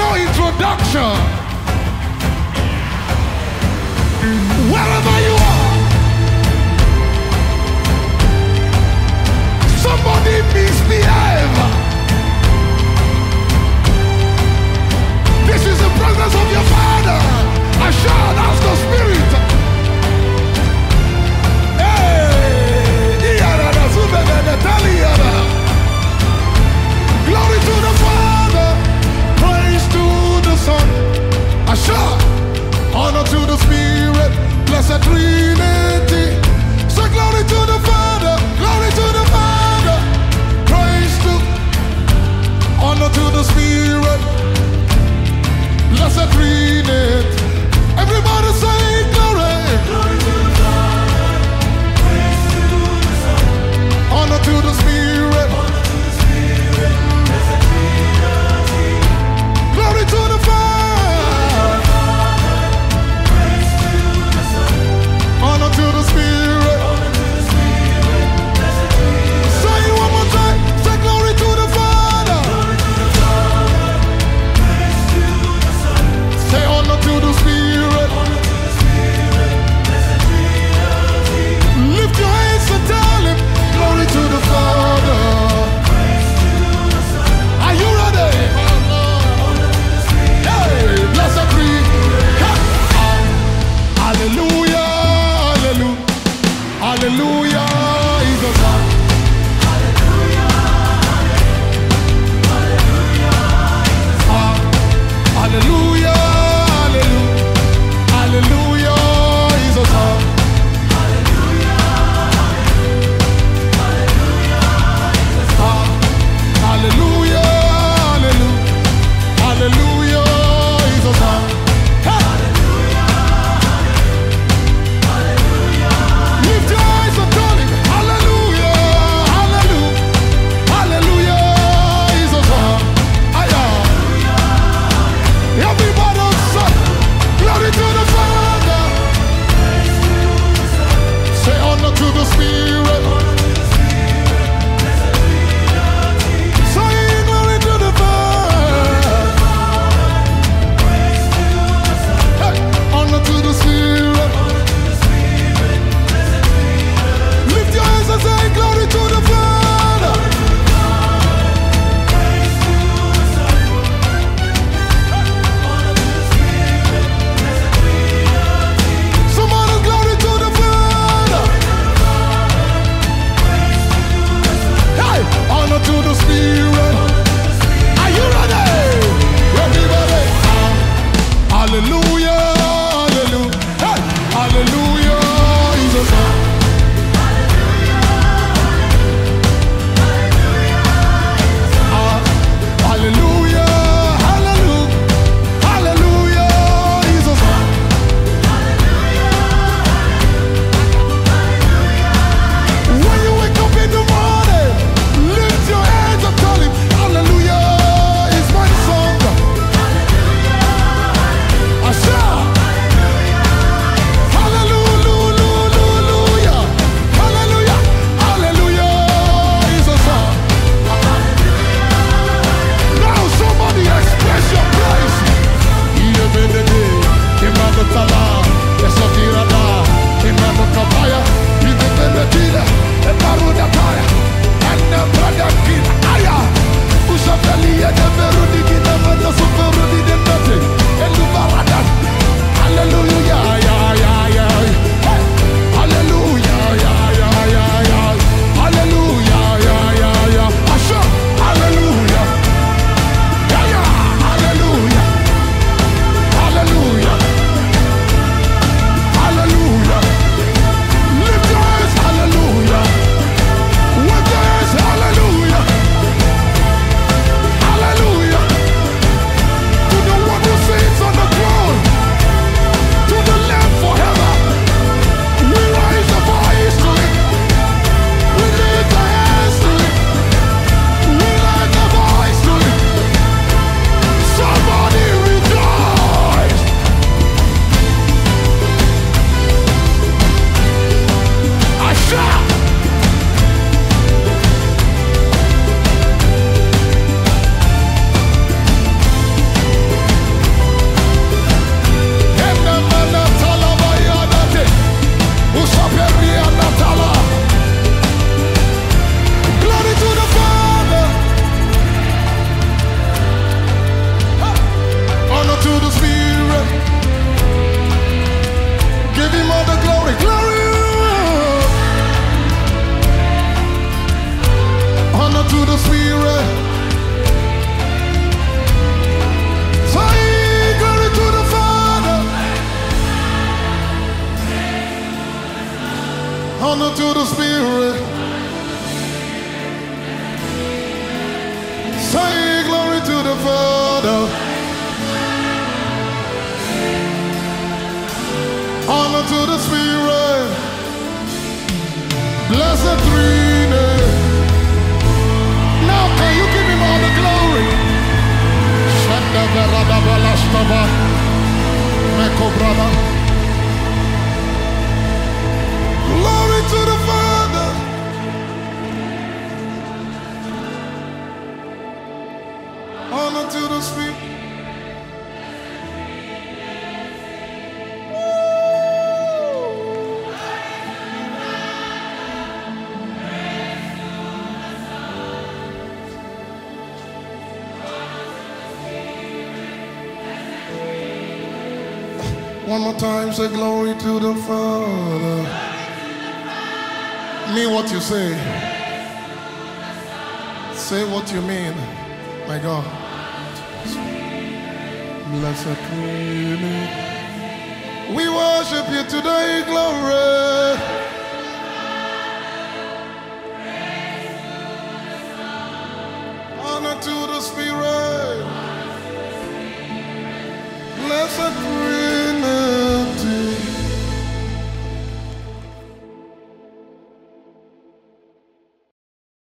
no introduction. Wherever you are, somebody misbehave. This is the presence of your Father. I shall ask the Spirit. Glory to the Father, praise to the Son, Asha, honor to the Spirit, blessed Trinity. So glory to the Father, praise to, honor to the Spirit, blessed Trinity. Everybody say glory. Glory to the Father, praise to the Son, honor to the Spirit, blessed Trinity. Glory to the Father, praise to the Son, honor to the Spirit, blessed Trinity. Say it one more time. Say glory to the Father, praise to the Son. Say honor to the Spirit, blessed Trinity. Lift your hands and tell him, glory to the Father, praise to the Son. Are you ready? Hey, blessed Trinity. Hallelujah, hallelujah, hallelujah is the Son. Hallelujah, hallelujah, hallelujah is the Son. Hallelujah, hallelujah, hallelujah is the Son. Lift your eyes and Honor to the Spirit. Say glory to the Father. Honor to the Spirit. Blessed Trinity. Now can you give him all the glory? Shanda verada balastava. Meko brother. Glory to the Father. Honor to the Spirit. One more time, say glory to the Father. Mean what you say. Say what you mean. My God. Blessed Trinity. We worship you today, glory. Honor to the Spirit. Blessed Trinity.